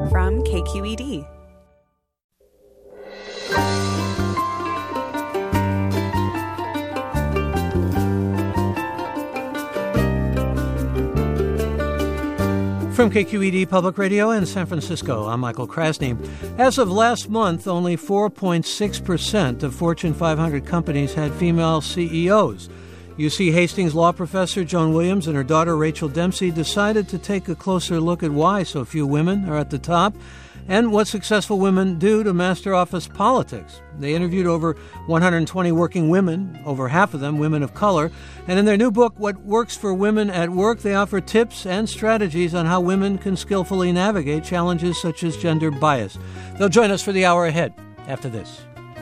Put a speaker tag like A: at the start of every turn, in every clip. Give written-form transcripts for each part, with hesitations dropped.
A: from KQED.
B: From KQED Public Radio in San Francisco, I'm Michael Krasny. As of last month, only 4.6% of Fortune 500 companies had female CEOs. UC Hastings law professor Joan Williams and her daughter Rachel Dempsey decided to take a closer look at why so few women are at the top and what successful women do to master office politics. They interviewed over 120 working women, over half of them women of color, and in their new book, What Works for Women at Work, they offer tips and strategies on how women can skillfully navigate challenges such as gender bias. They'll join us for the hour ahead after this.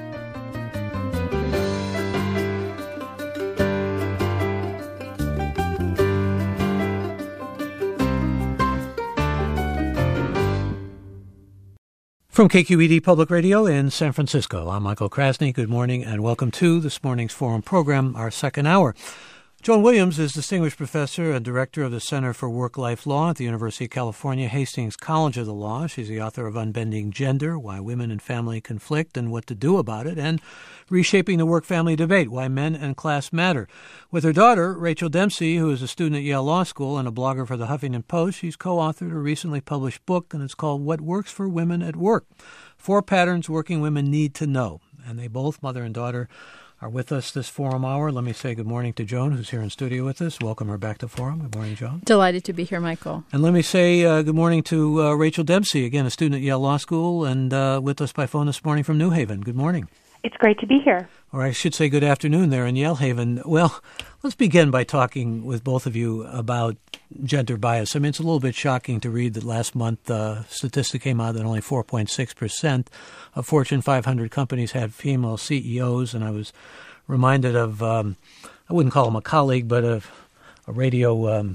B: From KQED Public Radio in San Francisco, I'm Michael Krasny. Good morning and welcome to this morning's Forum program, our second hour. Joan Williams is Distinguished Professor and Director of the Center for Work-Life Law at the University of California, Hastings College of the Law. She's the author of Unbending Gender, Why Women and Family Conflict and What to Do About It, and Reshaping the Work-Family Debate, Why Men and Class Matter. With her daughter, Rachel Dempsey, who is a student at Yale Law School and a blogger for the Huffington Post, she's co-authored a recently published book, and it's called What Works for Women at Work: 4 Patterns Working Women Need to Know. And they both, mother and daughter, are with us this Forum Hour. Let me say good morning to Joan, who's here in studio with us. Welcome her back to Forum. Good morning, Joan.
C: Delighted to be here, Michael.
B: And let me say good morning to Rachel Dempsey, again, a student at Yale Law School, and with us by phone this morning from New Haven. Good morning.
D: It's great to be here.
B: Or I should say good afternoon there in Yale Haven. Well, let's begin by talking with both of you about gender bias. I mean, it's a little bit shocking to read that last month a statistic came out that only 4.6% of Fortune 500 companies had female CEOs, and I was reminded of, I wouldn't call him a colleague, but a radio,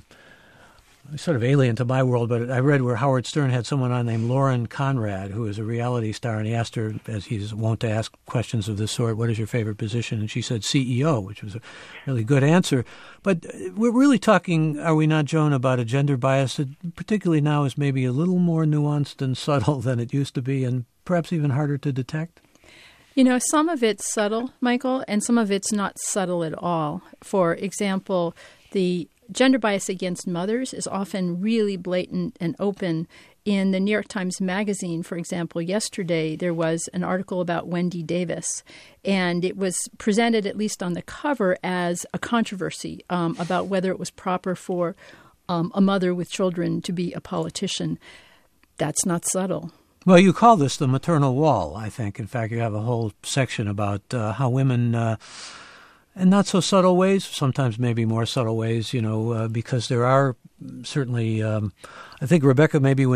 B: sort of alien to my world, but I read where Howard Stern had someone on named Lauren Conrad, who is a reality star, and he asked her, as he's wont to ask questions of this sort, what is your favorite position? And she said CEO, which was a really good answer. But we're really talking, are we not, Joan, about a gender bias that particularly now is maybe a little more nuanced and subtle than it used to be, and perhaps even harder to detect?
C: You know, some of it's subtle, Michael, and some of it's not subtle at all. For example, the gender bias against mothers is often really blatant and open. In the New York Times Magazine, for example, yesterday there was an article about Wendy Davis, and it was presented, at least on the cover, as a controversy about whether it was proper for a mother with children to be a politician. That's not subtle.
B: Well, you call this the maternal wall, I think. In fact, you have a whole section about how women, in not so subtle ways, sometimes maybe more subtle ways, because there are certainly, I think Rachel,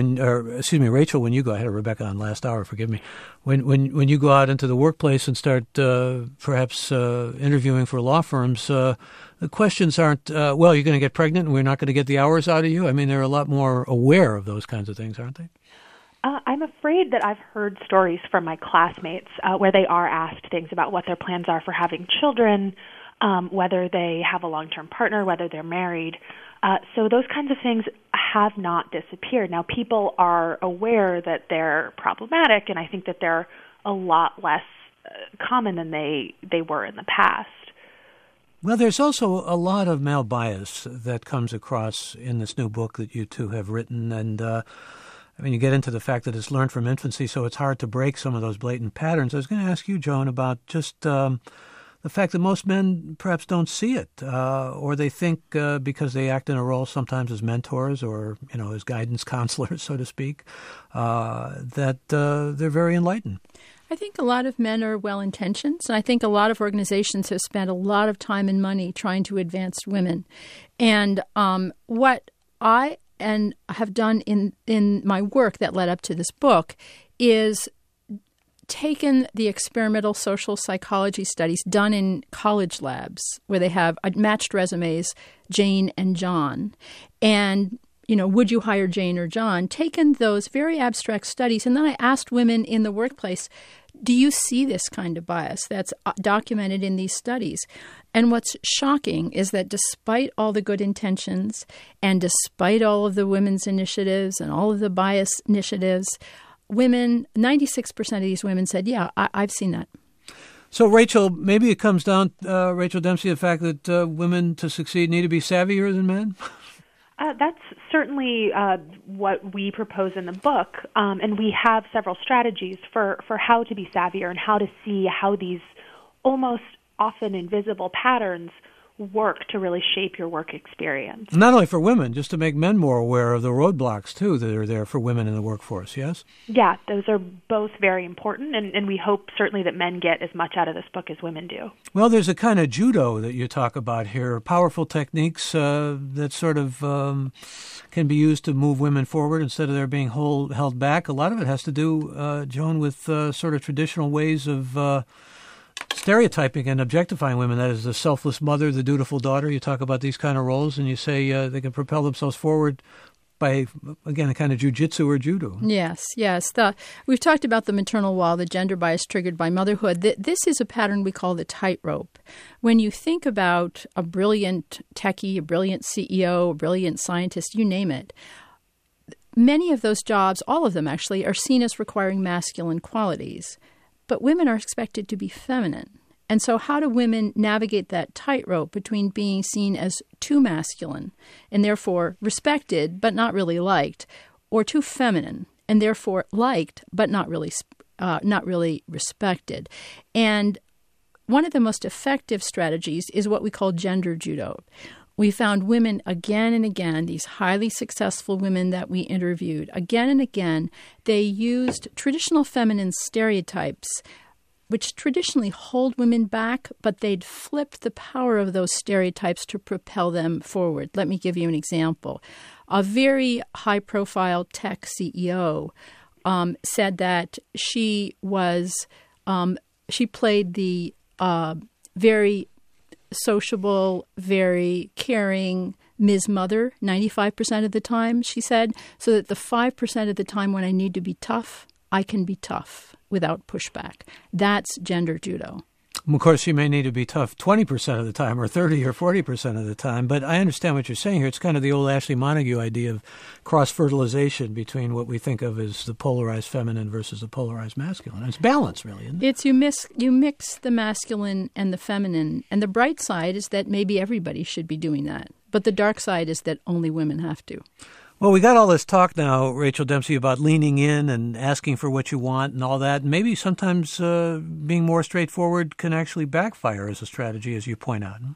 B: when you go ahead, Rebecca on last hour, forgive me, when you go out into the workplace and start perhaps interviewing for law firms, the questions aren't, you're going to get pregnant and we're not going to get the hours out of you. I mean, they're a lot more aware of those kinds of things, aren't they?
D: I'm afraid that I've heard stories from my classmates where they are asked things about what their plans are for having children, whether they have a long-term partner, whether they're married. So those kinds of things have not disappeared. Now, people are aware that they're problematic, and I think that they're a lot less common than they were in the past.
B: Well, there's also a lot of male bias that comes across in this new book that you two have written, and you get into the fact that it's learned from infancy, so it's hard to break some of those blatant patterns. I was going to ask you, Joan, about just the fact that most men perhaps don't see it, or they think because they act in a role sometimes as mentors or, as guidance counselors, so to speak, that they're very enlightened.
C: I think a lot of men are well-intentioned, and I think a lot of organizations have spent a lot of time and money trying to advance women. And what I have done in my work that led up to this book is taken the experimental social psychology studies done in college labs where they have matched resumes, Jane and John, and would you hire Jane or John, taken those very abstract studies, and then I asked women in the workplace, do you see this kind of bias that's documented in these studies? And what's shocking is that despite all the good intentions and despite all of the women's initiatives and all of the bias initiatives, 96% of these women said, yeah, I've seen that.
B: So, Rachel, maybe it comes down, Rachel Dempsey, the fact that women to succeed need to be savvier than men?
D: That's certainly what we propose in the book, and we have several strategies for how to be savvier and how to see how these almost often invisible patterns work to really shape your work experience.
B: Not only for women, just to make men more aware of the roadblocks, too, that are there for women in the workforce, yes?
D: Yeah, those are both very important, and we hope certainly that men get as much out of this book as women do.
B: Well, there's a kind of judo that you talk about here, powerful techniques that sort of can be used to move women forward instead of their being held back. A lot of it has to do, Joan, with sort of traditional ways of stereotyping and objectifying women. That is the selfless mother, the dutiful daughter. You talk about these kind of roles, and you say they can propel themselves forward by, again, a kind of jujitsu or judo.
C: Yes. We've talked about the maternal wall, the gender bias triggered by motherhood. This is a pattern we call the tightrope. When you think about a brilliant techie, a brilliant CEO, a brilliant scientist, you name it, many of those jobs, all of them actually, are seen as requiring masculine qualities. But women are expected to be feminine. And so how do women navigate that tightrope between being seen as too masculine and therefore respected but not really liked, or too feminine and therefore liked but not really respected? And one of the most effective strategies is what we call gender judo. We found women again and again, these highly successful women that we interviewed, again and again, they used traditional feminine stereotypes, which traditionally hold women back, but they'd flipped the power of those stereotypes to propel them forward. Let me give you an example. A very high-profile tech CEO said that she played the very sociable, very caring Ms. Mother 95% of the time, she said, so that the 5% of the time when I need to be tough, I can be tough without pushback. That's gender judo.
B: Of course, she may need to be tough 20% of the time or 30 or 40% of the time, but I understand what you're saying here. It's kind of the old Ashley Montagu idea of cross-fertilization between what we think of as the polarized feminine versus the polarized masculine. It's balance, really, isn't it?
C: It's you mix the masculine and the feminine, and the bright side is that maybe everybody should be doing that, but the dark side is that only women have to.
B: Well, we got all this talk now, Rachel Dempsey, about leaning in and asking for what you want and all that. And maybe sometimes being more straightforward can actually backfire as a strategy, as you point out.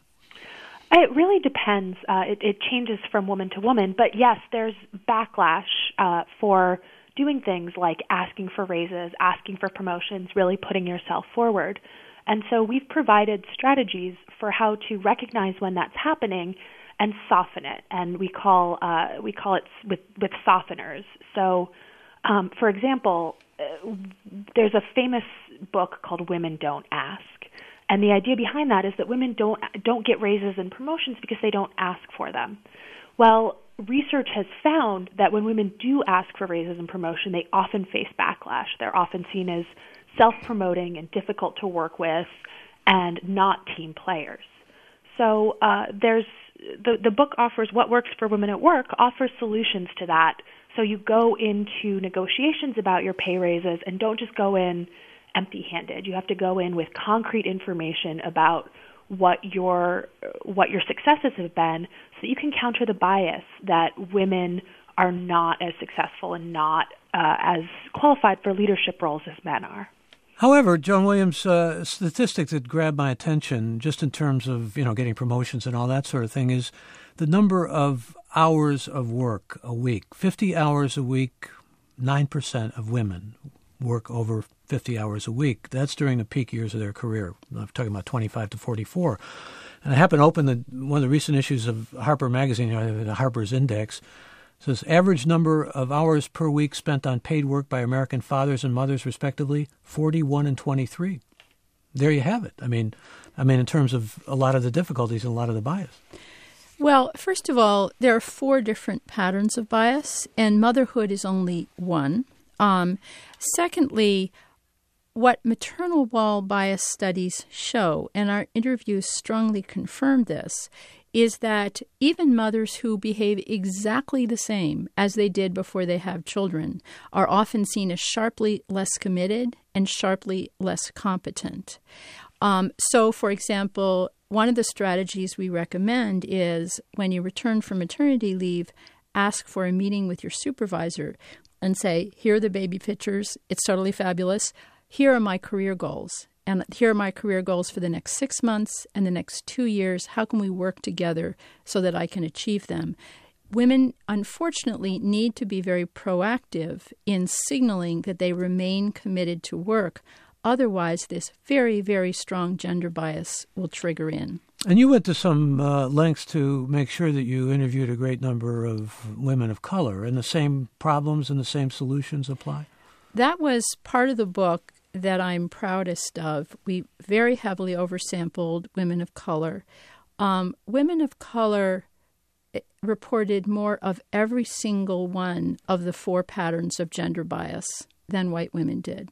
D: It really depends. It changes from woman to woman. But yes, there's backlash for doing things like asking for raises, asking for promotions, really putting yourself forward. And so we've provided strategies for how to recognize when that's happening and soften it, and we call it with softeners. So, for example, there's a famous book called "Women Don't Ask," and the idea behind that is that women don't get raises and promotions because they don't ask for them. Well, research has found that when women do ask for raises and promotion, they often face backlash. They're often seen as self-promoting and difficult to work with, and not team players. So there's the book offers What Works for Women at Work, offers solutions to that. So you go into negotiations about your pay raises and don't just go in empty-handed. You have to go in with concrete information about what your successes have been so that you can counter the bias that women are not as successful and not as qualified for leadership roles as men are.
B: However, Joan Williams, a statistic that grabbed my attention just in terms of, getting promotions and all that sort of thing is the number of hours of work a week. 50 hours a week, 9% of women work over 50 hours a week. That's during the peak years of their career. I'm talking about 25 to 44. And I happened to open one of the recent issues of Harper Magazine, the Harper's Index. It says average number of hours per week spent on paid work by American fathers and mothers, respectively, 41 and 23. There you have it. I mean, in terms of a lot of the difficulties and a lot of the bias.
C: Well, first of all, there are 4 different patterns of bias, and motherhood is only one. Secondly, what maternal wall bias studies show, and our interviews strongly confirm this, is that even mothers who behave exactly the same as they did before they have children are often seen as sharply less committed and sharply less competent. So, for example, one of the strategies we recommend is when you return from maternity leave, ask for a meeting with your supervisor and say, here are the baby pictures. It's totally fabulous. Here are my career goals. And here are my career goals for the next 6 months and the next 2 years. How can we work together so that I can achieve them? Women, unfortunately, need to be very proactive in signaling that they remain committed to work. Otherwise, this very, very strong gender bias will trigger in.
B: And you went to some lengths to make sure that you interviewed a great number of women of color, and the same problems and the same solutions apply?
C: That was part of the book that I'm proudest of. We very heavily oversampled women of color. Women of color reported more of every single one of the 4 patterns of gender bias than white women did.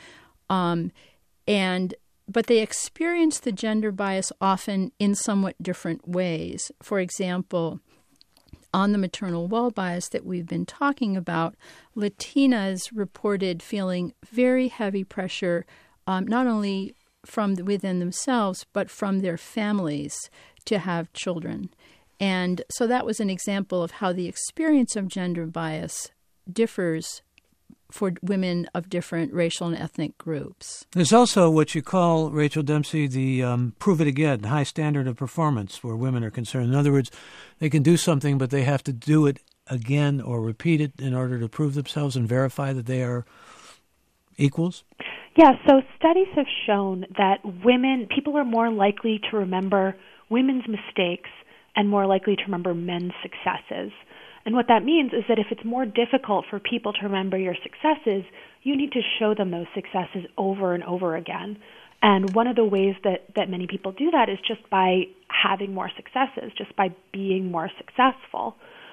C: But they experienced the gender bias often in somewhat different ways. For example, on the maternal wall bias that we've been talking about, Latinas reported feeling very heavy pressure, not only from within themselves, but from their families to have children. And so that was an example of how the experience of gender bias differs for women of different racial and ethnic groups.
B: There's also what you call, Rachel Dempsey, the prove it again, high standard of performance where women are concerned. In other words, they can do something, but they have to do it again or repeat it in order to prove themselves and verify that they are equals?
D: Yeah, so studies have shown that people are more likely to remember women's mistakes and more likely to remember men's successes. And what that means is that if it's more difficult for people to remember your successes, you need to show them those successes over and over again. And one of the ways that many people do that is just by having more successes, just by being more successful.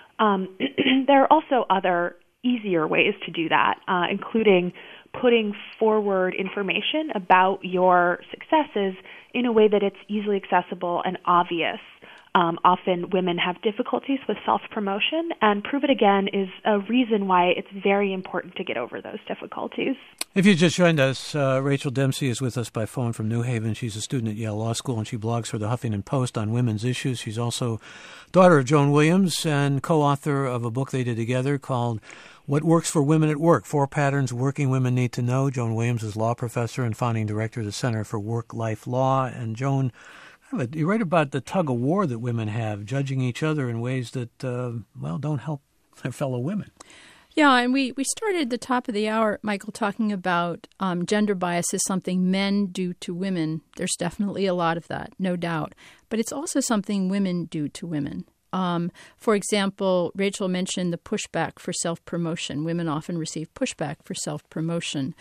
D: There are also other easier ways to do that, including putting forward information about your successes in a way that it's easily accessible and obvious. Often women have difficulties with self-promotion, and Prove It Again is a reason why it's very important to get over those difficulties.
B: If you just joined us, Rachel Dempsey is with us by phone from New Haven. She's a student at Yale Law School, and she blogs for the Huffington Post on women's issues. She's also daughter of Joan Williams and co-author of a book they did together called What Works for Women at Work, 4 Patterns Working Women Need to Know. Joan Williams is law professor and founding director of the Center for Work-Life Law. And Joan, you write about the tug-of-war that women have, judging each other in ways that, don't help their fellow women.
C: Yeah, and we started at the top of the hour, Michael, talking about gender bias is something men do to women. There's definitely a lot of that, no doubt. But it's also something women do to women. For example, Rachel mentioned the pushback for self-promotion. Women often receive pushback for self-promotion.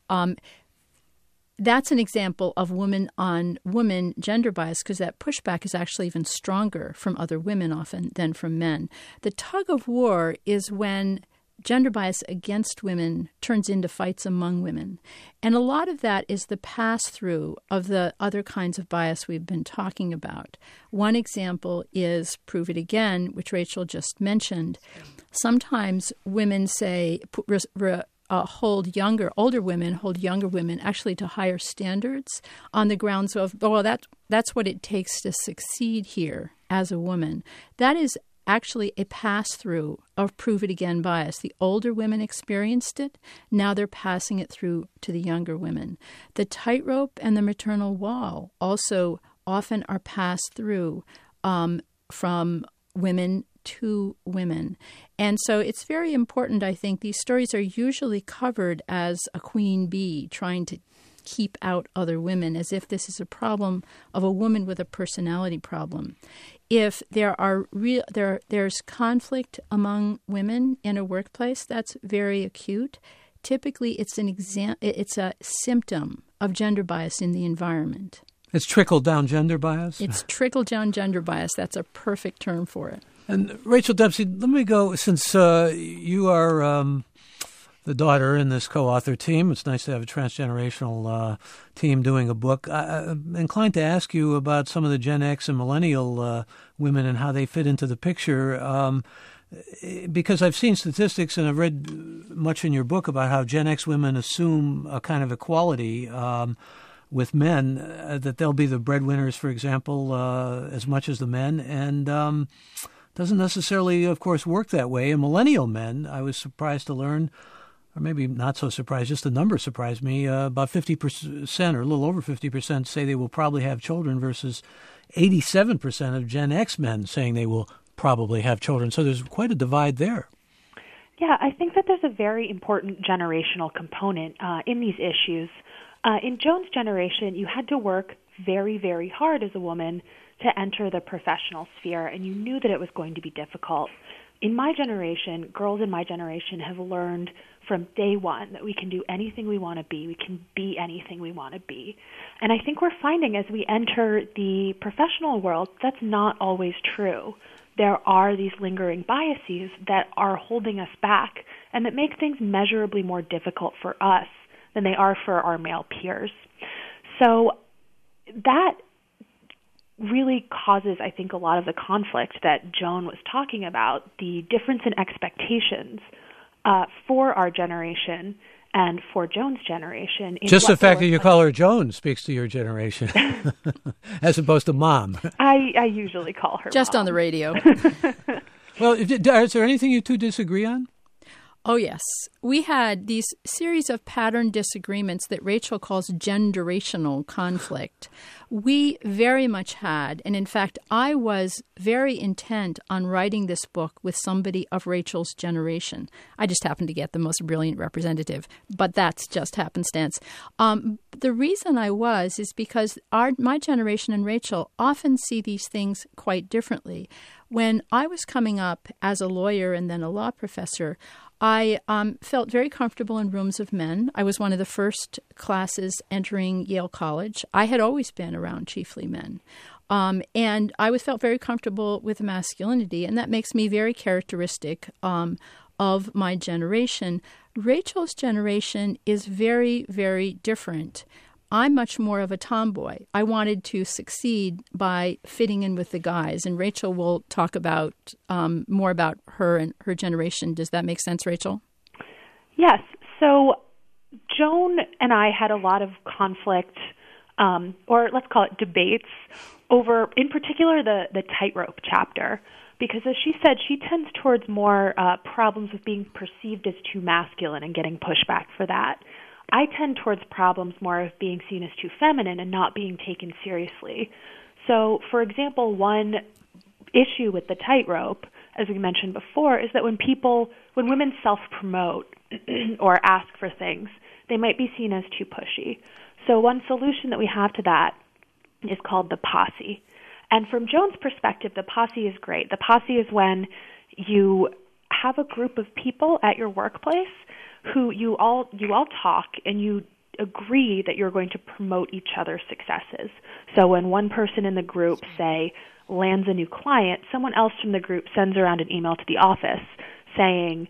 C: That's an example of woman-on-woman gender bias because that pushback is actually even stronger from other women often than from men. The tug-of-war is when gender bias against women turns into fights among women. And a lot of that is the pass-through of the other kinds of bias we've been talking about. One example is Prove It Again, which Rachel just mentioned. Sometimes women say older women hold younger women actually to higher standards on the grounds of, that's what it takes to succeed here as a woman. That is actually a pass-through of Prove It Again bias. The older women experienced it. Now they're passing it through to the younger women. The tightrope and the maternal wall also often are passed through from women to women. And so it's very important, I think. These stories are usually covered as a queen bee trying to keep out other women, as if this is a problem of a woman with a personality problem. If there's conflict among women in a workplace, that's very acute. Typically, it's a symptom of gender bias in the environment.
B: It's trickle-down gender bias?
C: It's trickle-down gender bias. That's a perfect term for it.
B: And Rachel Dempsey, let me go, since you are the daughter in this co-author team. It's nice to have a transgenerational team doing a book. I'm inclined to ask you about some of the Gen X and millennial women and how they fit into the picture. Because I've seen statistics and I've read much in your book about how Gen X women assume a kind of equality with men, that they'll be the breadwinners, for example, as much as the men, and doesn't necessarily, of course, work that way. And millennial men, I was surprised to learn, or maybe not so surprised, just the number surprised me, about 50% or a little over 50% say they will probably have children versus 87% of Gen X men saying they will probably have children. So there's quite a divide there.
D: Yeah, I think that there's a very important generational component in these issues. In Joan's generation, you had to work very, very hard as a woman to enter the professional sphere, and you knew that it was going to be difficult. In my generation, girls in my generation have learned from day one that we can do anything we want to be. We can be anything we want to be. And I think we're finding as we enter the professional world, that's not always true. There are these lingering biases that are holding us back and that make things measurably more difficult for us than they are for our male peers. So that really causes, I think, a lot of the conflict that Joan was talking about, the difference in expectations for our generation and for Joan's generation.
B: Just the fact that you call her Joan speaks to your generation, as opposed to Mom.
D: I usually call her
C: just
D: Mom.
C: On the radio.
B: Well, is there anything you two disagree on?
C: Oh, yes. We had these series of pattern disagreements that Rachel calls generational conflict. We very much had, and in fact, I was very intent on writing this book with somebody of Rachel's generation. I just happened to get the most brilliant representative, but that's just happenstance. The reason I was is because my generation and Rachel often see these things quite differently. When I was coming up as a lawyer and then a law professor, I felt very comfortable in rooms of men. I was one of the first classes entering Yale College. I had always been around chiefly men. And I felt very comfortable with masculinity, and that makes me very characteristic of my generation. Rachel's generation is very, very different. I'm much more of a tomboy. I wanted to succeed by fitting in with the guys, and Rachel will talk about more about her and her generation. Does that make sense, Rachel?
D: Yes. So Joan and I had a lot of conflict, or let's call it debates, over, in particular, the tightrope chapter. Because as she said, she tends towards more problems with being perceived as too masculine and getting pushback for that. I tend towards problems more of being seen as too feminine and not being taken seriously. So, for example, one issue with the tightrope, as we mentioned before, is that when women self-promote or ask for things, they might be seen as too pushy. So one solution that we have to that is called the posse. And from Joan's perspective, the posse is great. The posse is when you have a group of people at your workplace who you all talk and you agree that you're going to promote each other's successes. So when one person in the group, say, lands a new client, someone else from the group sends around an email to the office saying,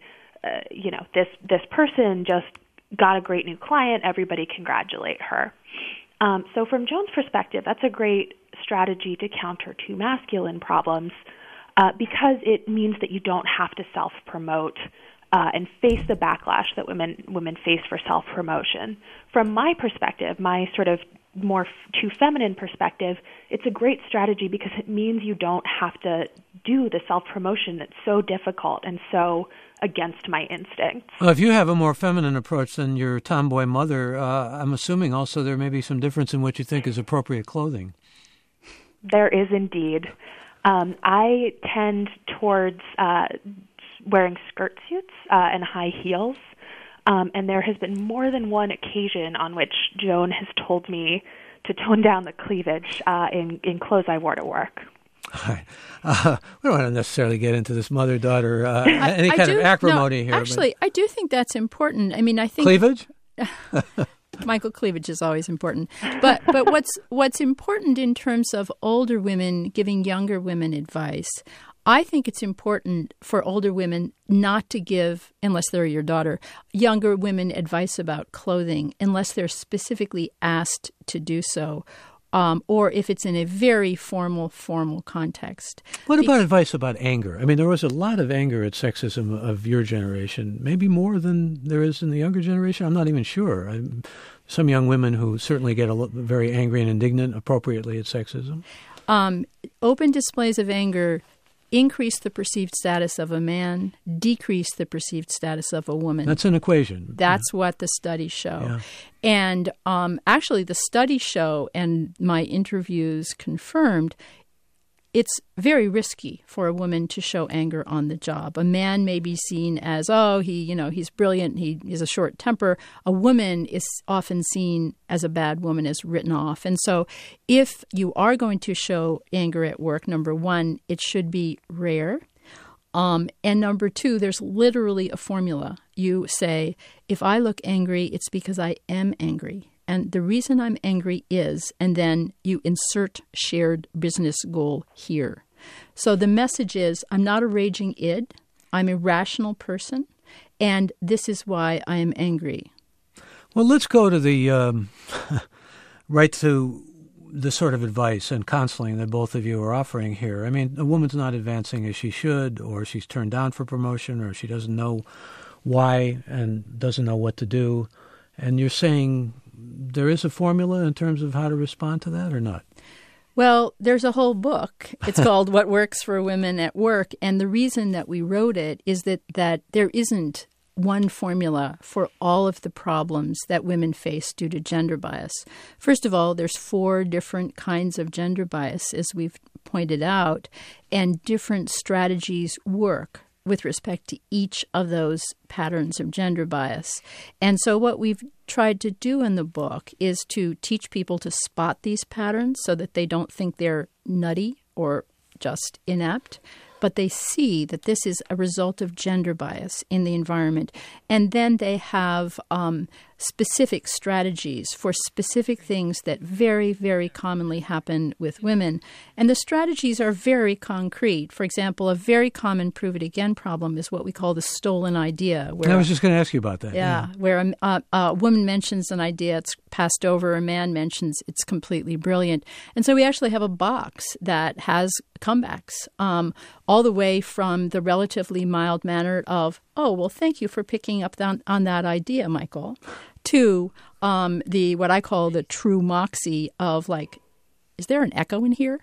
D: this person just got a great new client, everybody congratulate her. So from Joan's perspective, that's a great strategy to counter too masculine problems because it means that you don't have to self-promote and face the backlash that women face for self-promotion. From my perspective, my sort of more too feminine perspective, it's a great strategy because it means you don't have to do the self-promotion that's so difficult and so against my instincts.
B: Well, if you have a more feminine approach than your tomboy mother, I'm assuming also there may be some difference in what you think is appropriate clothing.
D: There is indeed. I tend towards wearing skirt suits and high heels. And there has been more than one occasion on which Joan has told me to tone down the cleavage in clothes I wore to work.
B: All right. We don't want to necessarily get into this mother-daughter any kind of acrimony here.
C: Actually, I do think that's important. I mean, I think
B: cleavage.
C: Michael, cleavage is always important. But what's important in terms of older women giving younger women advice, I think it's important for older women not to give, unless they're your daughter, younger women advice about clothing unless they're specifically asked to do so, or if it's in a very formal context.
B: What about advice about anger? I mean, there was a lot of anger at sexism of your generation, maybe more than there is in the younger generation. I'm not even sure. Some young women who certainly get very angry and indignant appropriately at sexism.
C: Open displays of anger increase the perceived status of a man, decrease the perceived status of a woman.
B: That's an equation.
C: That's what the studies show.
B: Yeah.
C: And actually the studies show, and my interviews confirmed, it's very risky for a woman to show anger on the job. A man may be seen as, he's brilliant, he has a short temper. A woman is often seen as a bad woman, as written off. And so if you are going to show anger at work, number one, it should be rare. And number two, there's literally a formula. You say, if I look angry, it's because I am angry. And the reason I'm angry is, and then you insert shared business goal here. So the message is, I'm not a raging id. I'm a rational person. And this is why I am angry.
B: Well, let's go to the right to the sort of advice and counseling that both of you are offering here. I mean, a woman's not advancing as she should, or she's turned down for promotion, or she doesn't know why and doesn't know what to do. And you're saying there is a formula in terms of how to respond to that or not?
C: Well, there's a whole book. It's called What Works for Women at Work. And the reason that we wrote it is that there isn't one formula for all of the problems that women face due to gender bias. First of all, there's 4 different kinds of gender bias, as we've pointed out, and different strategies work with respect to each of those patterns of gender bias. And so what we've tried to do in the book is to teach people to spot these patterns so that they don't think they're nutty or just inept, but they see that this is a result of gender bias in the environment. And then they have specific strategies for specific things that very, very commonly happen with women. And the strategies are very concrete. For example, a very common prove it again problem is what we call the stolen idea. Where
B: I was just going to ask you about that.
C: Yeah, where a woman mentions an idea, it's passed over. A man mentions it's completely brilliant. And so we actually have a box that has comebacks, all the way from the relatively mild manner of, oh, well, thank you for picking up on that idea, Michael, to the what I call the true moxie of like, is there an echo in here?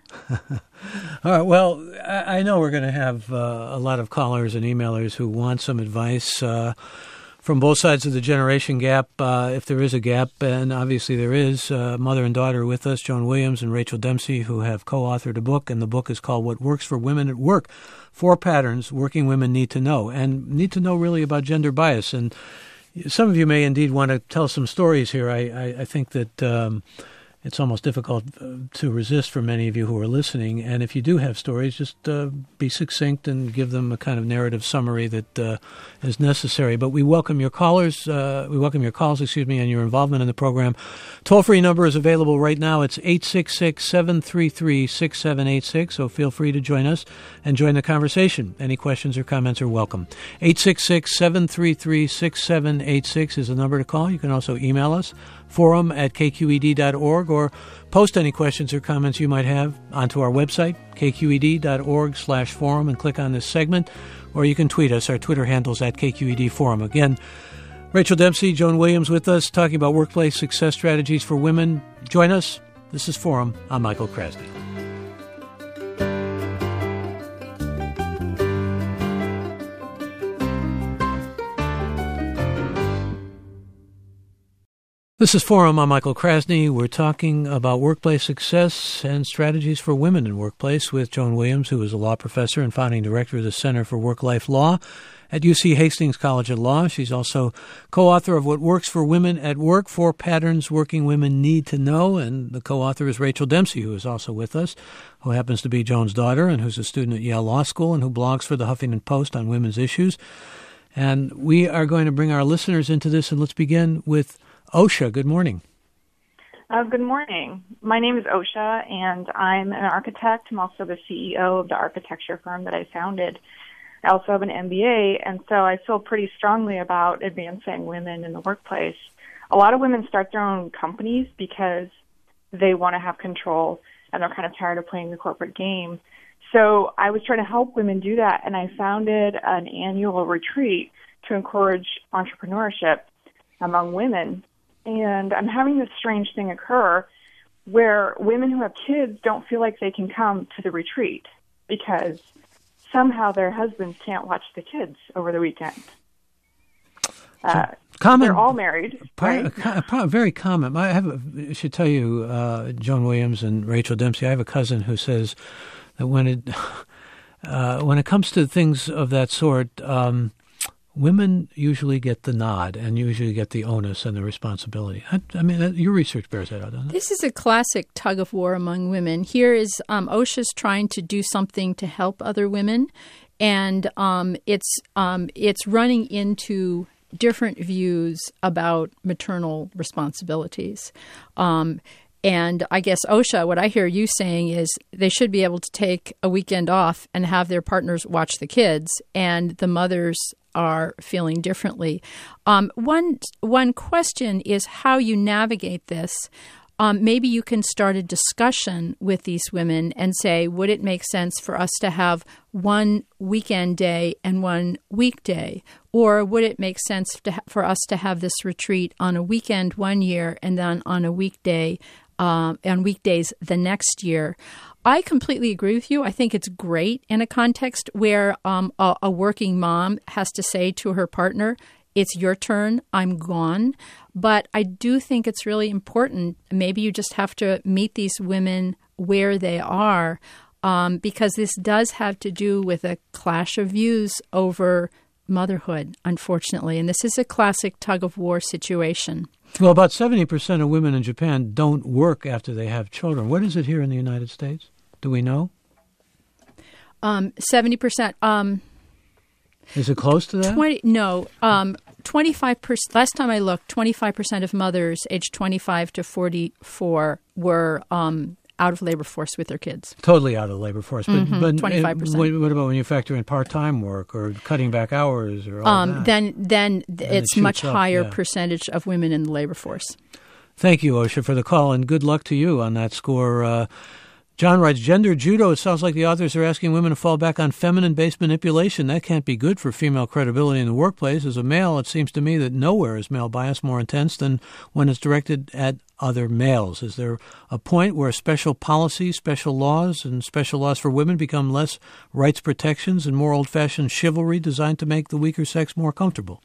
B: All right. Well, I know we're going to have a lot of callers and emailers who want some advice from both sides of the generation gap, if there is a gap, and obviously there is. Mother and daughter with us, Joan Williams and Rachel Dempsey, who have co-authored a book, and the book is called What Works for Women at Work, 4 Patterns Working Women Need to Know, and need to know really about gender bias. And some of you may indeed want to tell some stories here. I think that it's almost difficult to resist for many of you who are listening. And if you do have stories, just be succinct and give them a kind of narrative summary that is necessary. But we welcome your callers. We welcome your calls, and your involvement in the program. Toll-free number is available right now. It's 866-733-6786. So feel free to join us and join the conversation. Any questions or comments are welcome. 866-733-6786 is the number to call. You can also email us, forum@kqed.org, or post any questions or comments you might have onto our website, kqed.org/forum, and click on this segment, or you can tweet us. Our Twitter handle's @KQED Forum. Again, Rachel Dempsey, Joan Williams with us, talking about workplace success strategies for women. Join us. This is Forum. I'm Michael Krasny. This is Forum. I'm Michael Krasny. We're talking about workplace success and strategies for women in workplace with Joan Williams, who is a law professor and founding director of the Center for Work-Life Law at UC Hastings College of Law. She's also co-author of What Works for Women at Work, 4 Patterns Working Women Need to Know. And the co-author is Rachel Dempsey, who is also with us, who happens to be Joan's daughter and who's a student at Yale Law School and who blogs for the Huffington Post on women's issues. And we are going to bring our listeners into this, and let's begin with OSHA. Good morning.
A: Good morning. My name is Osha, and I'm an architect. I'm also the CEO of the architecture firm that I founded. I also have an MBA, and so I feel pretty strongly about advancing women in the workplace. A lot of women start their own companies because they want to have control, and they're kind of tired of playing the corporate game. So I was trying to help women do that, and I founded an annual retreat to encourage entrepreneurship among women. And I'm having this strange thing occur where women who have kids don't feel like they can come to the retreat because somehow their husbands can't watch the kids over the weekend. They're all married. Right?
B: Very common. I should tell you, Joan Williams and Rachel Dempsey, I have a cousin who says that when it comes to things of that sort, women usually get the nod and usually get the onus and the responsibility. I mean, your research bears that out, doesn't it?
C: This is a classic tug of war among women. Here is OSHA's trying to do something to help other women, and it's running into different views about maternal responsibilities. And I guess, OSHA, what I hear you saying is they should be able to take a weekend off and have their partners watch the kids, and the mothers are feeling differently. One question is how you navigate this. Maybe you can start a discussion with these women and say, would it make sense for us to have one weekend day and one weekday? Or would it make sense for us to have this retreat on a weekend one year and then on a weekday on weekdays the next year? I completely agree with you. I think it's great in a context where a working mom has to say to her partner, it's your turn, I'm gone. But I do think it's really important. Maybe you just have to meet these women where they are, because this does have to do with a clash of views over motherhood, unfortunately. And this is a classic tug-of-war situation.
B: Well, about 70% of women in Japan don't work after they have children. What is it here in the United States? Do we know?
C: 70%.
B: Is it close to that?
C: 25%. Last time I looked, 25% of mothers aged 25 to 44 were out of labor force with their kids.
B: Totally out of the labor force. But
C: 25%.
B: What about when you factor in part-time work or cutting back hours or all that?
C: Then it's much higher percentage of women in the labor force.
B: Thank you, Osha, for the call, and good luck to you on that score. John writes, gender judo, it sounds like the authors are asking women to fall back on feminine-based manipulation. That can't be good for female credibility in the workplace. As a male, it seems to me that nowhere is male bias more intense than when it's directed at other males. Is there a point where special policies, special laws, and special laws for women become less rights protections and more old-fashioned chivalry designed to make the weaker sex more comfortable?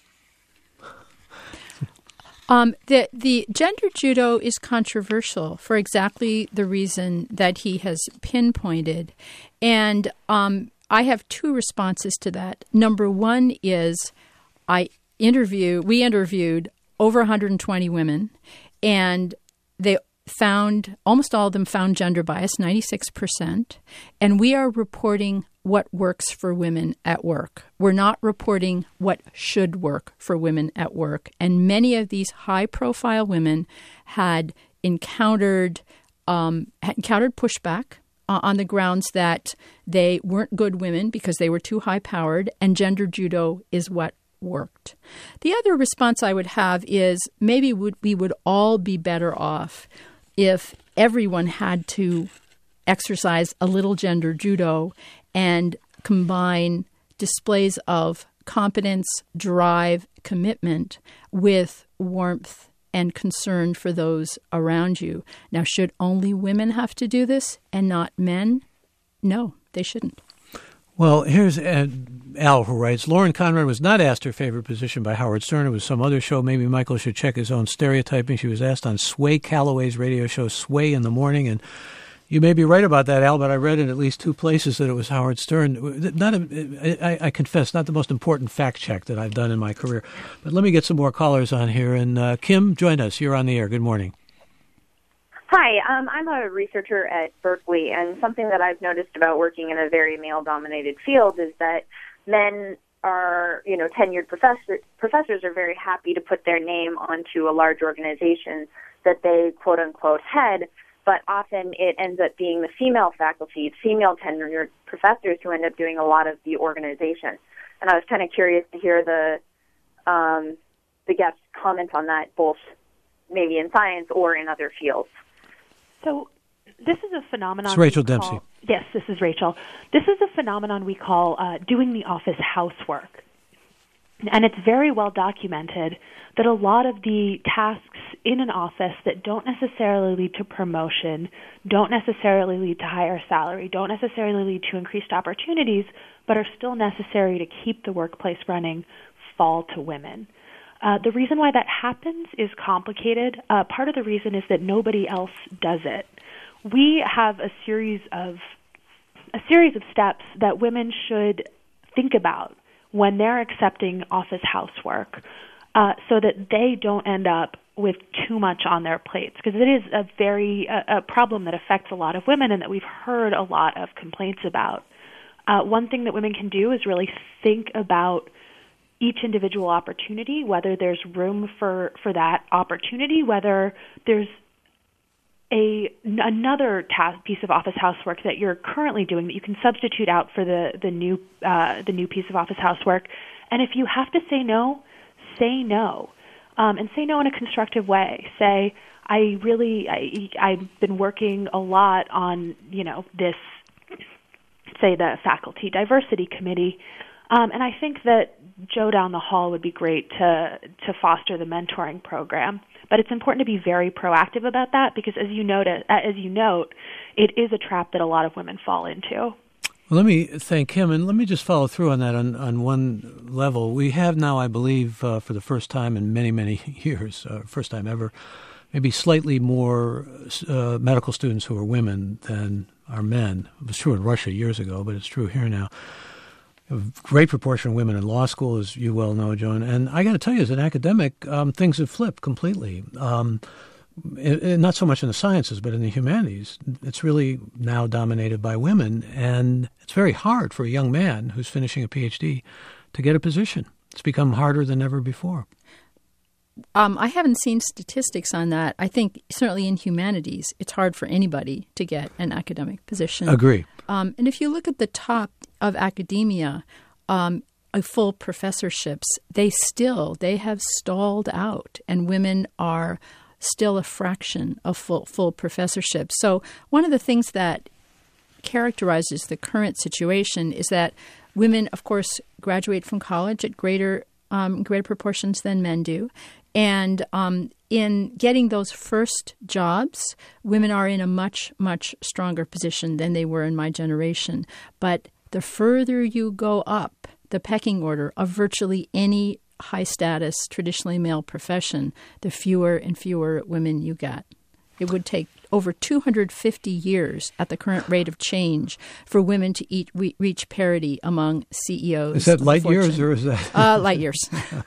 C: The gender judo is controversial for exactly the reason that he has pinpointed. And I have two responses to that. Number one is we interviewed over 120 women, and they found, almost all of them found gender bias, 96%. And we are reporting what works for women at work. We're not reporting what should work for women at work. And many of these high-profile women had encountered pushback on the grounds that they weren't good women because they were too high-powered, and gender judo is what worked. The other response I would have is maybe we would all be better off if everyone had to exercise a little gender judo and combine displays of competence, drive, commitment with warmth and concern for those around you. Now, should only women have to do this and not men? No, they shouldn't.
B: Well, here's Al, who writes, Lauren Conrad was not asked her favorite position by Howard Stern. It was some other show. Maybe Michael should check his own stereotyping. She was asked on Sway Calloway's radio show, Sway in the Morning, and you may be right about that, Al, but I read in at least two places that it was Howard Stern. I confess, not the most important fact check that I've done in my career. But let me get some more callers on here. And Kim, join us. You're on the air. Good morning.
E: Hi, I'm a researcher at Berkeley, and something that I've noticed about working in a very male-dominated field is that men are, tenured professors are very happy to put their name onto a large organization that they quote unquote head, but often it ends up being the female faculty, female tenured professors who end up doing a lot of the organization. And I was kind of curious to hear the guest's comment on that, both maybe in science or in other fields.
D: So this is a phenomenon.
B: It's Rachel Dempsey.
D: Yes, this is Rachel. This is a phenomenon we call doing the office housework. And it's very well documented that a lot of the tasks in an office that don't necessarily lead to promotion, don't necessarily lead to higher salary, don't necessarily lead to increased opportunities, but are still necessary to keep the workplace running, fall to women. The reason why that happens is complicated. Part of the reason is that nobody else does it. We have a series of steps that women should think about when they're accepting office housework, so that they don't end up with too much on their plates, because it is a problem that affects a lot of women and that we've heard a lot of complaints about. One thing that women can do is really think about each individual opportunity, whether there's room for that opportunity, whether there's another piece of office housework that you're currently doing that you can substitute out for the new piece of office housework. And if you have to say no, say no, and say no in a constructive way. Say, I've been working a lot on this, say the faculty diversity committee, and I think that Joe down the hall would be great to foster the mentoring program. But it's important to be very proactive about that, because as you note, it is a trap that a lot of women fall into.
B: Well, let me thank him, and let me just follow through on that on one level. We have now, I believe, for the first time in many, many years, first time ever, maybe slightly more medical students who are women than are men. It was true in Russia years ago, but it's true here now. A great proportion of women in law school, as you well know, Joan. And I got to tell you, as an academic, things have flipped completely. Not so much in the sciences, but in the humanities. It's really now dominated by women. And it's very hard for a young man who's finishing a PhD to get a position. It's become harder than ever before.
C: I haven't seen statistics on that. I think certainly in humanities, it's hard for anybody to get an academic position.
B: Agree.
C: And if you look at the top of academia, full professorships, they have stalled out, and women are still a fraction of full professorships. So one of the things that characterizes the current situation is that women, of course, graduate from college at greater proportions than men do. And in getting those first jobs, women are in a much, much stronger position than they were in my generation. But the further you go up the pecking order of virtually any high-status, traditionally male profession, the fewer and fewer women you get. It would take over 250 years at the current rate of change for women to reach parity among CEOs.
B: Is that light years or is that?
C: Light years.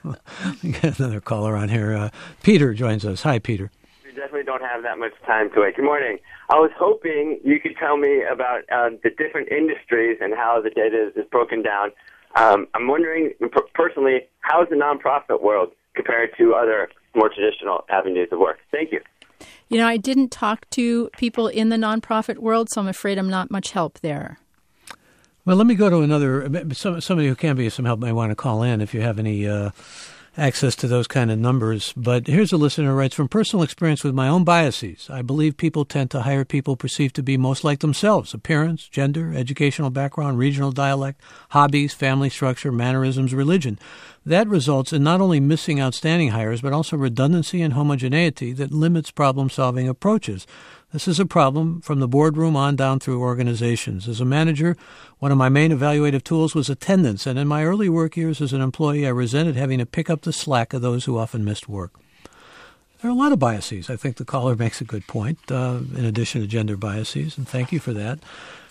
B: We got another caller on here. Peter joins us. Hi, Peter.
F: We definitely don't have that much time to wait. Good morning. I was hoping you could tell me about the different industries and how the data is broken down. I'm wondering, personally, how is the nonprofit world compared to other more traditional avenues of work? Thank you.
C: I didn't talk to people in the nonprofit world, so I'm afraid I'm not much help there.
B: Well, let me go to another. Somebody who can be of some help may want to call in if you have any access to those kind of numbers. But here's a listener who writes, from personal experience with my own biases, I believe people tend to hire people perceived to be most like themselves: appearance, gender, educational background, regional dialect, hobbies, family structure, mannerisms, religion. That results in not only missing outstanding hires, but also redundancy and homogeneity that limits problem-solving approaches. This is a problem from the boardroom on down through organizations. As a manager, one of my main evaluative tools was attendance, and in my early work years as an employee, I resented having to pick up the slack of those who often missed work. There are a lot of biases. I think the caller makes a good point, in addition to gender biases, and thank you for that.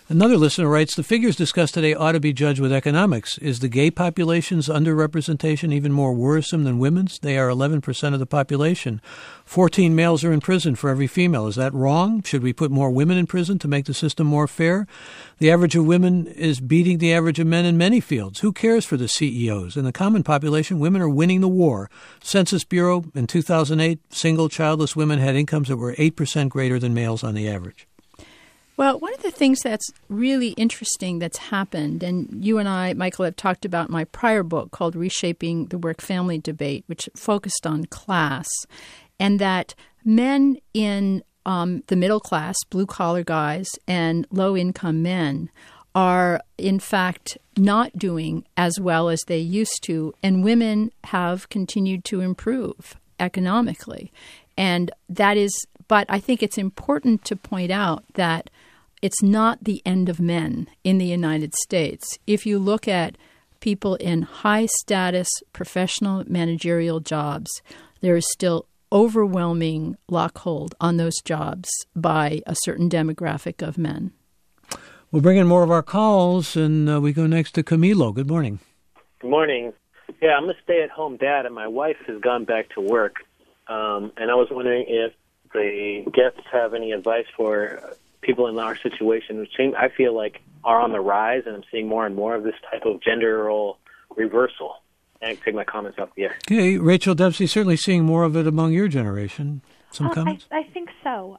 B: Another listener writes, the figures discussed today ought to be judged with economics. Is the gay population's underrepresentation even more worrisome than women's? They are 11% of the population. 14 males are in prison for every female. Is that wrong? Should we put more women in prison to make the system more fair? The average of women is beating the average of men in many fields. Who cares for the CEOs? In the common population, women are winning the war. Census Bureau, in 2008, single, childless women had incomes that were 8% greater than males on the average.
C: Well, one of the things that's really interesting that's happened, and you and I, Michael, have talked about my prior book called Reshaping the Work-Family Debate, which focused on class, and that men in the middle class, blue-collar guys, and low-income men are, in fact, not doing as well as they used to, and women have continued to improve economically. And that is, but I think it's important to point out that it's not the end of men in the United States. If you look at people in high-status professional managerial jobs, there is still overwhelming lockhold on those jobs by a certain demographic of men.
B: We'll bring in more of our calls, and we go next to Camilo. Good morning.
G: Good morning. Yeah, I'm a stay-at-home dad, and my wife has gone back to work. And I was wondering if the guests have any advice for people in our situation, which I feel like are on the rise, and I'm seeing more and more of this type of gender role reversal. And I can take my comments off the air.
B: Okay, Rachel Dempsey, certainly seeing more of it among your generation. Some comments?
D: I think so.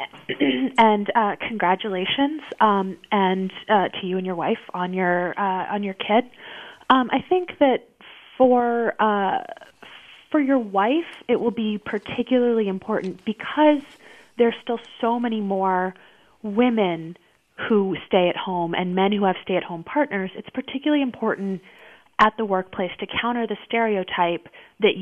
D: And congratulations, and to you and your wife on your kid. I think that for your wife, it will be particularly important because there's still so many more women who stay at home and men who have stay-at-home partners. It's particularly important at the workplace to counter the stereotype that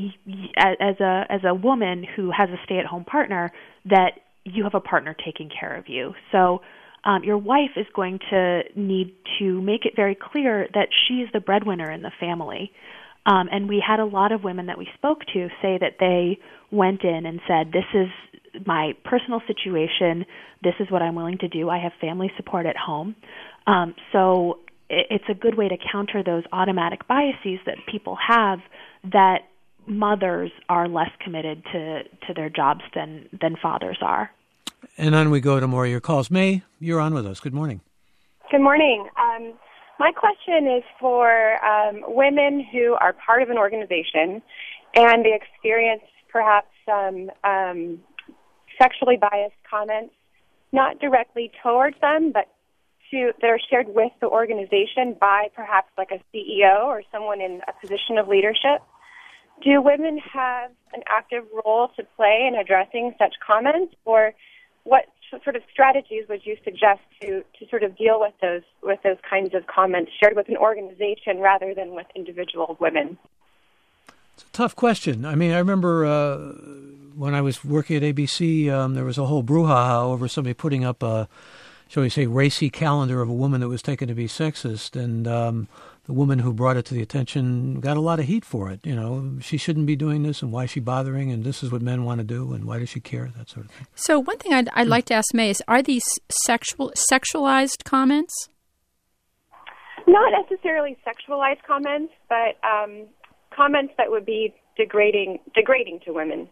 D: as a woman who has a stay-at-home partner, that you have a partner taking care of you. So your wife is going to need to make it very clear that she is the breadwinner in the family. And we had a lot of women that we spoke to say that they went in and said, this is my personal situation, this is what I'm willing to do, I have family support at home. So it's a good way to counter those automatic biases that people have that mothers are less committed to their jobs than fathers are.
B: And on we go to more of your calls. May, you're on with us. Good morning.
H: Good morning. My question is for women who are part of an organization and they experience perhaps some sexually biased comments, not directly towards them, but that are shared with the organization by perhaps like a CEO or someone in a position of leadership. Do women have an active role to play in addressing such comments, or what sort of strategies would you suggest to sort of deal with those kinds of comments shared with an organization rather than with individual women?
B: It's a tough question. I mean, I remember when I was working at ABC, there was a whole brouhaha over somebody putting up a, shall we say, racy calendar of a woman that was taken to be sexist, and the woman who brought it to the attention got a lot of heat for it. You know, she shouldn't be doing this, and why is she bothering, and this is what men want to do, and why does she care, that sort of thing.
C: So one thing I'd like to ask May is, are these sexualized comments?
H: Not necessarily sexualized comments, but comments that would be degrading to women.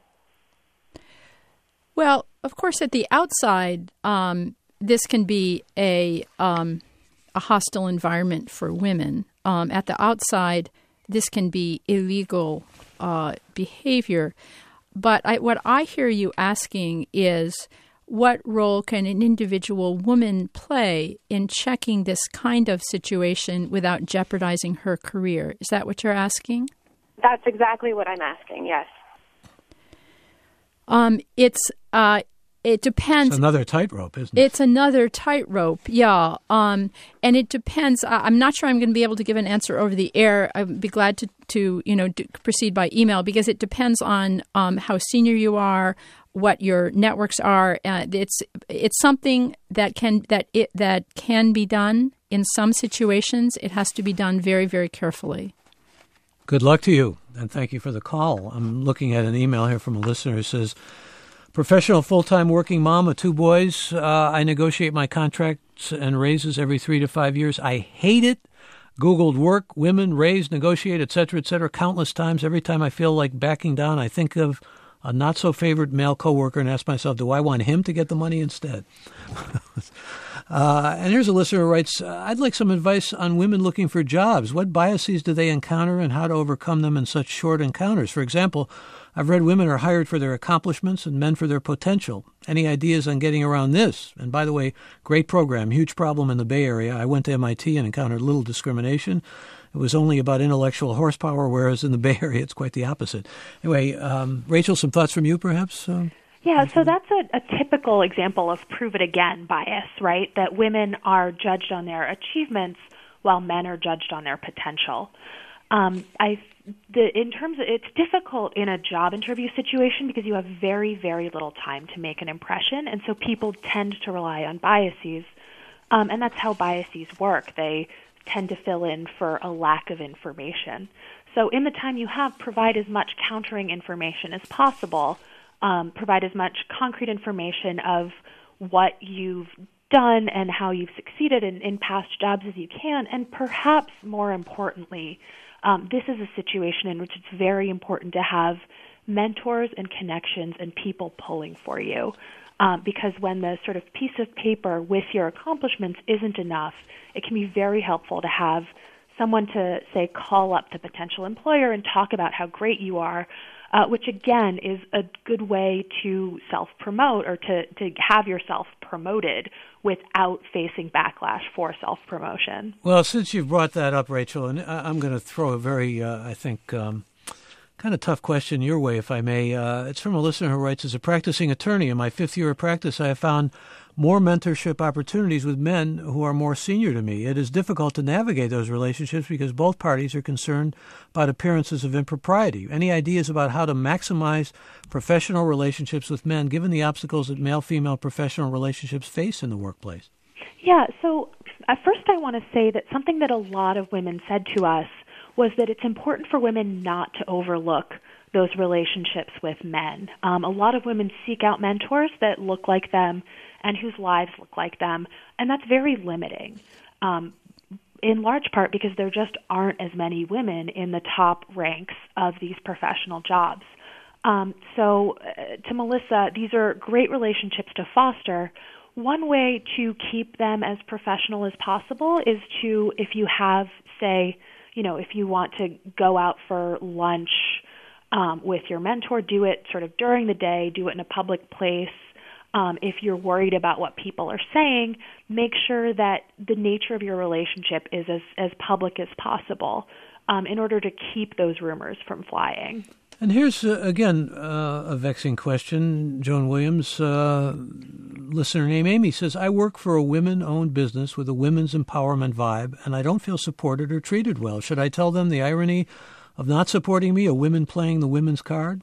C: Well, of course, at the outside, this can be a hostile environment for women. At the outside, this can be illegal behavior. But what I hear you asking is, what role can an individual woman play in checking this kind of situation without jeopardizing her career? Is that what you're asking?
H: That's exactly what I'm asking, yes.
C: It depends.
B: It's another tightrope, isn't it?
C: It's another tightrope, yeah. And it depends. I'm not sure I'm going to be able to give an answer over the air. I'd be glad to proceed by email, because it depends on how senior you are, what your networks are. It's something that can be done in some situations. It has to be done very, very carefully. Good
B: luck to you, and thank you for the call. I'm looking at an email here from a listener who says, Professional full-time working mom of 2 boys. I negotiate my contracts and raises every 3 to 5 years. I hate it. Googled work, women, raise, negotiate, et cetera, countless times. Every time I feel like backing down, I think of a not-so-favorite male coworker and ask myself, do I want him to get the money instead? And here's a listener who writes, I'd like some advice on women looking for jobs. What biases do they encounter and how to overcome them in such short encounters? For example, I've read women are hired for their accomplishments and men for their potential. Any ideas on getting around this? And by the way, great program, huge problem in the Bay Area. I went to MIT and encountered little discrimination. It was only about intellectual horsepower, whereas in the Bay Area, it's quite the opposite. Anyway, Rachel, some thoughts from you, perhaps?
D: Yeah, so that's a typical example of prove it again bias, right? That women are judged on their achievements while men are judged on their potential. In terms of, it's difficult in a job interview situation because you have very, very little time to make an impression, and so people tend to rely on biases, and that's how biases work. They tend to fill in for a lack of information. So in the time you have, provide as much countering information as possible. Provide as much concrete information of what you've done and how you've succeeded in past jobs as you can. And perhaps more importantly, this is a situation in which it's very important to have mentors and connections and people pulling for you. Because when the sort of piece of paper with your accomplishments isn't enough, it can be very helpful to have someone to, say, call up the potential employer and talk about how great you are, which, again, is a good way to self-promote or to have yourself promoted without facing backlash for self-promotion.
B: Well, since you've brought that up, Rachel, and I'm going to throw a very, I think, kind of tough question your way, if I may. It's from a listener who writes, as a practicing attorney in my 5th year of practice, I have found more mentorship opportunities with men who are more senior to me. It is difficult to navigate those relationships because both parties are concerned about appearances of impropriety. Any ideas about how to maximize professional relationships with men, given the obstacles that male-female professional relationships face in the workplace?
D: Yeah, so at first I want to say that something that a lot of women said to us was that it's important for women not to overlook those relationships with men. A lot of women seek out mentors that look like them and whose lives look like them, and that's very limiting, in large part because there just aren't as many women in the top ranks of these professional jobs. So to Melissa, these are great relationships to foster. One way to keep them as professional as possible is to, if you have, say, if you want to go out for lunch with your mentor, do it sort of during the day, do it in a public place. If you're worried about what people are saying, make sure that the nature of your relationship is as public as possible in order to keep those rumors from flying.
B: And here's, again, a vexing question. Joan Williams, listener named Amy, says, I work for a women-owned business with a women's empowerment vibe, and I don't feel supported or treated well. Should I tell them the irony of not supporting me, a women playing the women's card?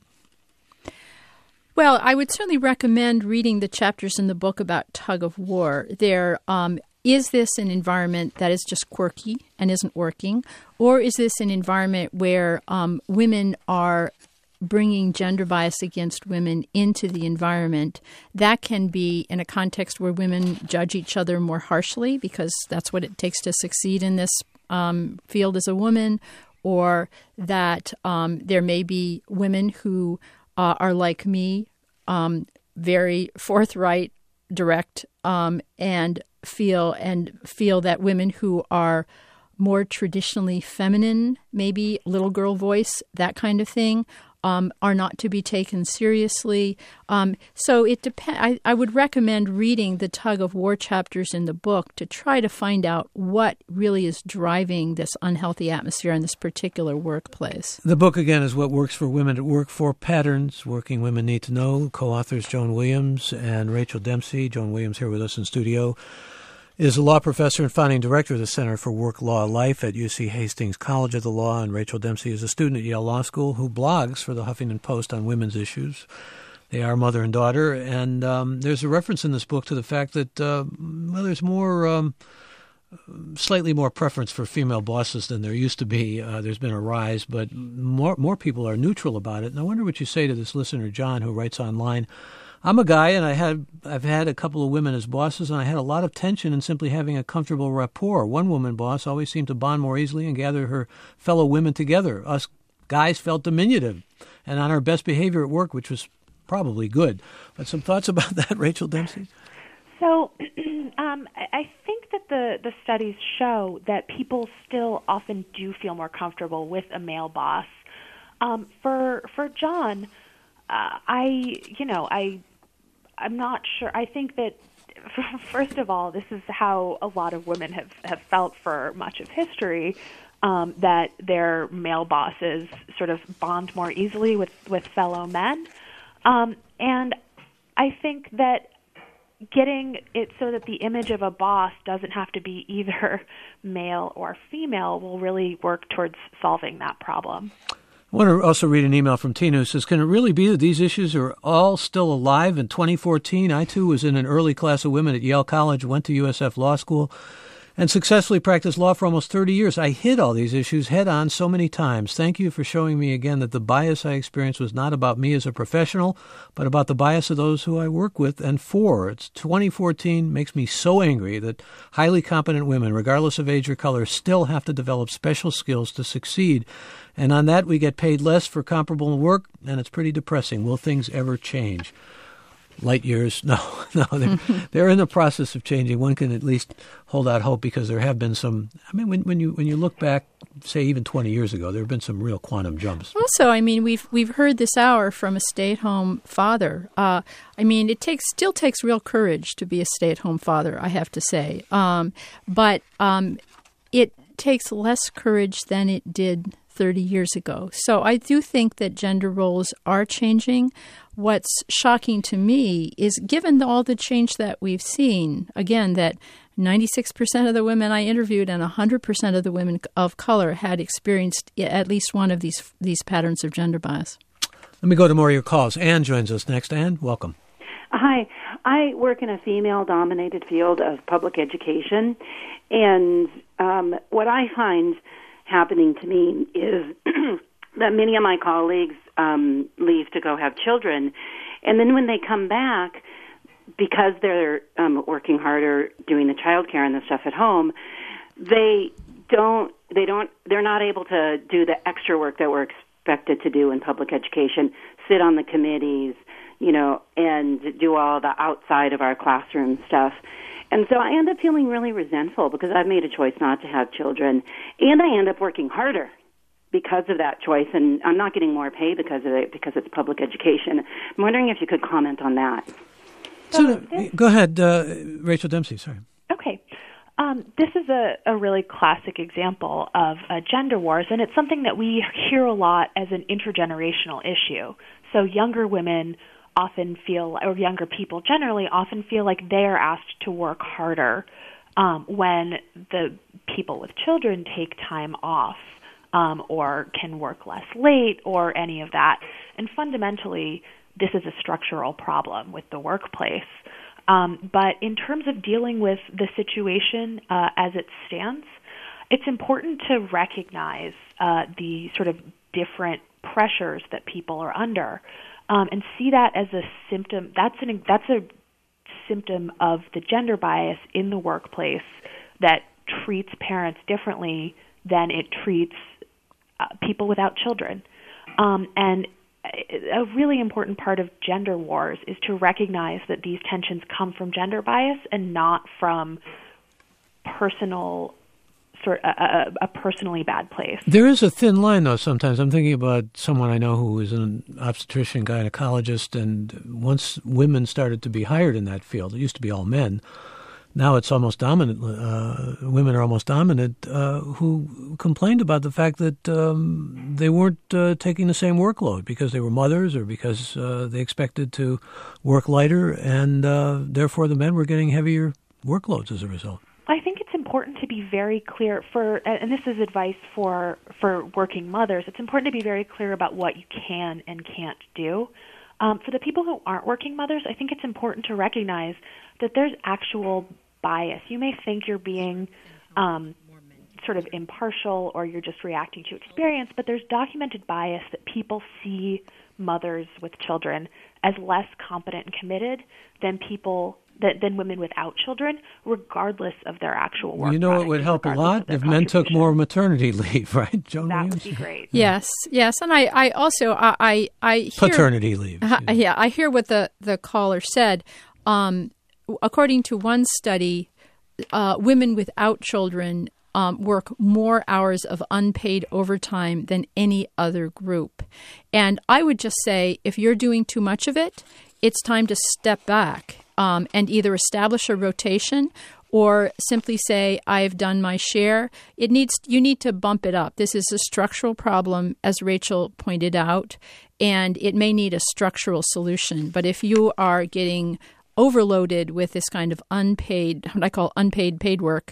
C: Well, I would certainly recommend reading the chapters in the book about tug of war. Is this an environment that is just quirky and isn't working? Or is this an environment where women are bringing gender bias against women into the environment? That can be in a context where women judge each other more harshly because that's what it takes to succeed in this field as a woman, or that there may be women who are like me, very forthright, direct, and feel that women who are more traditionally feminine, maybe little girl voice, that kind of thing, are not to be taken seriously. So it depends. I would recommend reading the tug of war chapters in the book to try to find out what really is driving this unhealthy atmosphere in this particular workplace.
B: The book, again, is What Works for Women at Work, 4 Patterns Working Women Need to Know. Co-authors Joan Williams and Rachel Dempsey. Joan Williams here with us in studio is a law professor and founding director of the Center for Work Law Life at UC Hastings College of the Law, and Rachel Dempsey is a student at Yale Law School who blogs for the Huffington Post on women's issues. They are mother and daughter, and there's a reference in this book to the fact that there's more, slightly more preference for female bosses than there used to be. There's been a rise, but more people are neutral about it. And I wonder what you say to this listener, John, who writes online, I'm a guy, and I've had a couple of women as bosses, and I had a lot of tension in simply having a comfortable rapport. One woman boss always seemed to bond more easily and gather her fellow women together. Us guys felt diminutive and on our best behavior at work, which was probably good. But some thoughts about that, Rachel Dempsey?
D: So I think that the studies show that people still often do feel more comfortable with a male boss. For John, I'm not sure. I think that, first of all, this is how a lot of women have felt for much of history, that their male bosses sort of bond more easily with fellow men. And I think that getting it so that the image of a boss doesn't have to be either male or female will really work towards solving that problem.
B: I want to also read an email from Tina who says, can it really be that these issues are all still alive in 2014? I, too, was in an early class of women at Yale College, went to USF Law School, and successfully practiced law for almost 30 years. I hit all these issues head on so many times. Thank you for showing me again that the bias I experienced was not about me as a professional, but about the bias of those who I work with and for. It's 2014 makes me so angry that highly competent women, regardless of age or color, still have to develop special skills to succeed. And on that, we get paid less for comparable work, and it's pretty depressing. Will things ever change? Light years? No, they're in the process of changing. One can at least hold out hope because there have been some. I mean, when you look back, say even 20 years ago, there have been some real quantum jumps.
C: Also, I mean, we've heard this hour from a stay-at-home father. I mean, it still takes real courage to be a stay-at-home father, I have to say. But it takes less courage than it did 30 years ago. So I do think that gender roles are changing. What's shocking to me is, given all the change that we've seen, again, that 96% of the women I interviewed and 100% of the women of color had experienced at least one of these patterns of gender bias.
B: Let me go to more of your calls. Ann joins us next. Ann, welcome.
I: Hi. I work in a female-dominated field of public education, and what I find happening to me is that many of my colleagues leave to go have children, and then when they come back, because they're working harder doing the child care and the stuff at home, they're not able to do the extra work that we're expected to do in public education, sit on the committees, and do all the outside of our classroom stuff. And so I end up feeling really resentful because I've made a choice not to have children, and I end up working harder because of that choice, and I'm not getting more pay because of it, because it's public education. I'm wondering if you could comment on that.
B: So, go ahead, Rachel Dempsey, sorry.
D: Okay. This is a really classic example of gender wars, and it's something that we hear a lot as an intergenerational issue. So younger women often feel, or younger people generally often feel like they are asked to work harder when the people with children take time off or can work less late or any of that. And fundamentally, this is a structural problem with the workplace. But in terms of dealing with the situation as it stands, it's important to recognize the sort of different pressures that people are under. And see that as a symptom. That's a symptom of the gender bias in the workplace that treats parents differently than it treats people without children. And a really important part of gender wars is to recognize that these tensions come from gender bias and not from a personally bad place.
B: There is a thin line, though, sometimes. I'm thinking about someone I know who is an obstetrician, gynecologist, and once women started to be hired in that field, it used to be all men. Now it's almost dominant. Women are almost dominant, who complained about the fact that they weren't taking the same workload because they were mothers or because they expected to work lighter, and therefore the men were getting heavier workloads as a result.
D: I think it's important to be very clear and this is advice for working mothers, it's important to be very clear about what you can and can't do. For the people who aren't working mothers, I think it's important to recognize that there's actual bias. You may think you're being sort of impartial or you're just reacting to experience, but there's documented bias that people see mothers with children as less competent and committed than women without children, regardless of their actual work.
B: You know, it would help a lot if men took more maternity leave, right, Joan
D: That
B: Williams?
D: would be great.
C: Yes, and I also I hear,
B: paternity leave.
C: Yeah, I hear what the caller said. According to one study, women without children work more hours of unpaid overtime than any other group. And I would just say, if you're doing too much of it, it's time to step back and either establish a rotation or simply say, I've done my share. You need to bump it up. This is a structural problem, as Rachel pointed out, and it may need a structural solution. But if you are getting overloaded with this kind of unpaid, what I call unpaid paid work,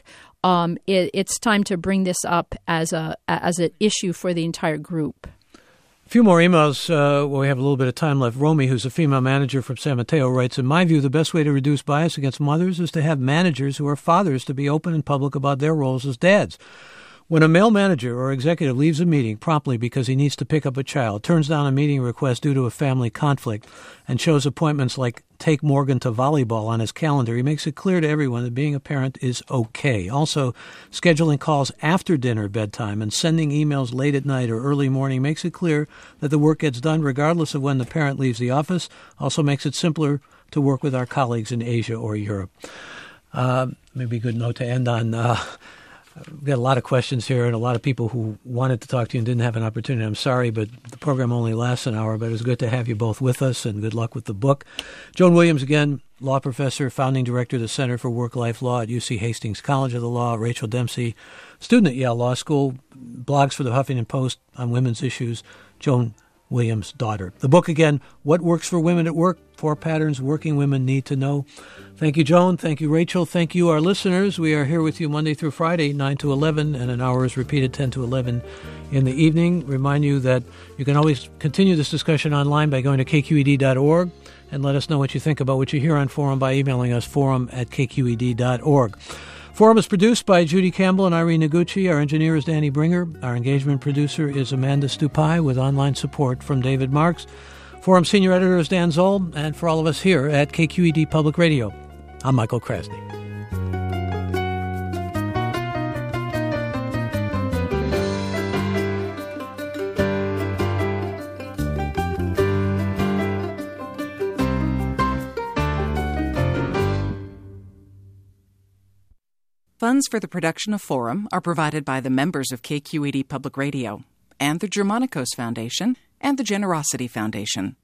C: it's time to bring this up as an issue for the entire group.
B: A few more emails. We have a little bit of time left. Romy, who's a female manager from San Mateo, writes, in my view, the best way to reduce bias against mothers is to have managers who are fathers to be open and public about their roles as dads. When a male manager or executive leaves a meeting promptly because he needs to pick up a child, turns down a meeting request due to a family conflict, and shows appointments like take Morgan to volleyball on his calendar, he makes it clear to everyone that being a parent is okay. Also, scheduling calls after dinner bedtime and sending emails late at night or early morning makes it clear that the work gets done regardless of when the parent leaves the office. Also makes it simpler to work with our colleagues in Asia or Europe. Maybe a good note to end on. We've got a lot of questions here and a lot of people who wanted to talk to you and didn't have an opportunity. I'm sorry, but the program only lasts an hour, but it was good to have you both with us, and good luck with the book. Joan Williams, again, law professor, founding director of the Center for Work-Life Law at UC Hastings College of the Law. Rachel Dempsey, student at Yale Law School, blogs for the Huffington Post on women's issues. Joan Williams' daughter. The book, again, What Works for Women at Work, 4 Patterns Working Women Need to Know. Thank you, Joan. Thank you, Rachel. Thank you, our listeners. We are here with you Monday through Friday, 9 to 11, and an hour is repeated 10 to 11 in the evening. Remind you that you can always continue this discussion online by going to kqed.org and let us know what you think about what you hear on Forum by emailing us forum@kqed.org. Forum is produced by Judy Campbell and Irene Noguchi. Our engineer is Danny Bringer. Our engagement producer is Amanda Stupai with online support from David Marks. Forum senior editor is Dan Zoll. And for all of us here at KQED Public Radio, I'm Michael Krasny.
J: Funds for the production of Forum are provided by the members of KQED Public Radio and the Germanicos Foundation and the Generosity Foundation.